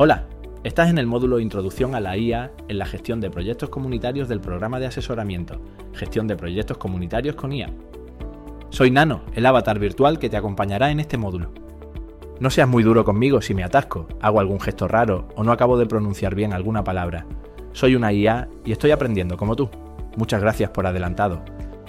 Hola, estás en el módulo Introducción a la IA en la gestión de proyectos comunitarios del programa de asesoramiento, Gestión de proyectos comunitarios con IA. Soy Nano, el avatar virtual que te acompañará en este módulo. No seas muy duro conmigo si me atasco, hago algún gesto raro o no acabo de pronunciar bien alguna palabra. Soy una IA y estoy aprendiendo como tú. Muchas gracias por adelantado.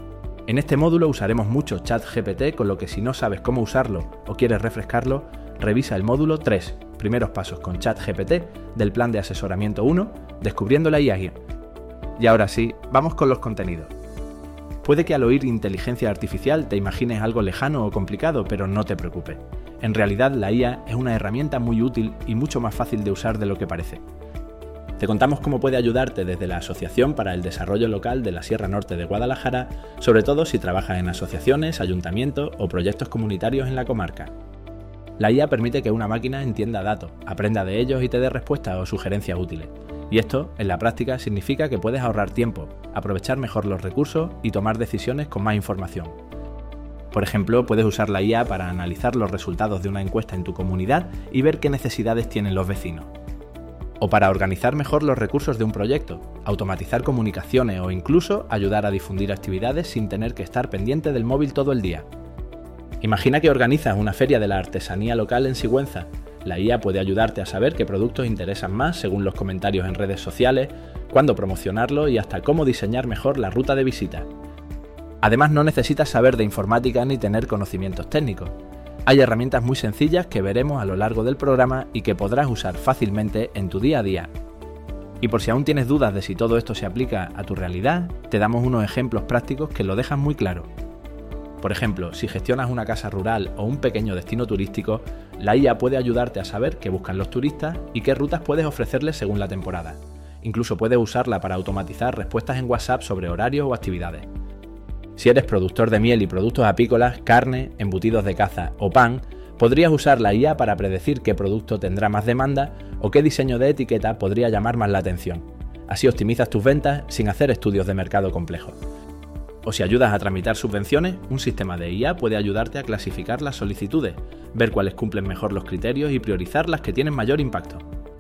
En este módulo usaremos mucho ChatGPT, con lo que si no sabes cómo usarlo o quieres refrescarlo, revisa el módulo 3, primeros pasos con ChatGPT del plan de asesoramiento 1, descubriendo la IA. Y ahora sí, vamos con los contenidos. Puede que al oír inteligencia artificial te imagines algo lejano o complicado, pero no te preocupes. En realidad la IA es una herramienta muy útil y mucho más fácil de usar de lo que parece. Te contamos cómo puede ayudarte desde la Asociación para el Desarrollo Local de la Sierra Norte de Guadalajara, sobre todo si trabajas en asociaciones, ayuntamientos o proyectos comunitarios en la comarca. La IA permite que una máquina entienda datos, aprenda de ellos y te dé respuestas o sugerencias útiles. Y esto, en la práctica, significa que puedes ahorrar tiempo, aprovechar mejor los recursos y tomar decisiones con más información. Por ejemplo, puedes usar la IA para analizar los resultados de una encuesta en tu comunidad y ver qué necesidades tienen los vecinos. O para organizar mejor los recursos de un proyecto, automatizar comunicaciones o incluso ayudar a difundir actividades sin tener que estar pendiente del móvil todo el día. Imagina que organizas una feria de la artesanía local en Sigüenza. La IA puede ayudarte a saber qué productos interesan más según los comentarios en redes sociales, cuándo promocionarlo y hasta cómo diseñar mejor la ruta de visita. Además, no necesitas saber de informática ni tener conocimientos técnicos. Hay herramientas muy sencillas que veremos a lo largo del programa y que podrás usar fácilmente en tu día a día. Y por si aún tienes dudas de si todo esto se aplica a tu realidad, te damos unos ejemplos prácticos que lo dejan muy claro. Por ejemplo, si gestionas una casa rural o un pequeño destino turístico, la IA puede ayudarte a saber qué buscan los turistas y qué rutas puedes ofrecerles según la temporada. Incluso puedes usarla para automatizar respuestas en WhatsApp sobre horarios o actividades. Si eres productor de miel y productos apícolas, carne, embutidos de caza o pan, podrías usar la IA para predecir qué producto tendrá más demanda o qué diseño de etiqueta podría llamar más la atención. Así optimizas tus ventas sin hacer estudios de mercado complejos. O si ayudas a tramitar subvenciones, un sistema de IA puede ayudarte a clasificar las solicitudes, ver cuáles cumplen mejor los criterios y priorizar las que tienen mayor impacto.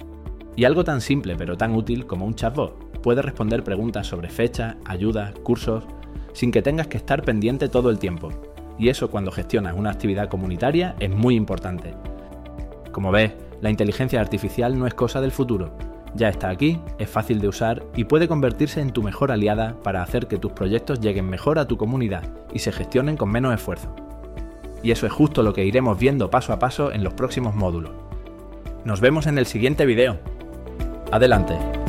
Y algo tan simple pero tan útil como un chatbot puede responder preguntas sobre fechas, ayudas, cursos, sin que tengas que estar pendiente todo el tiempo. Y eso, cuando gestionas una actividad comunitaria, es muy importante. Como ves, la inteligencia artificial no es cosa del futuro. Ya está aquí, es fácil de usar y puede convertirse en tu mejor aliada para hacer que tus proyectos lleguen mejor a tu comunidad y se gestionen con menos esfuerzo. Y eso es justo lo que iremos viendo paso a paso en los próximos módulos. Nos vemos en el siguiente video. Adelante.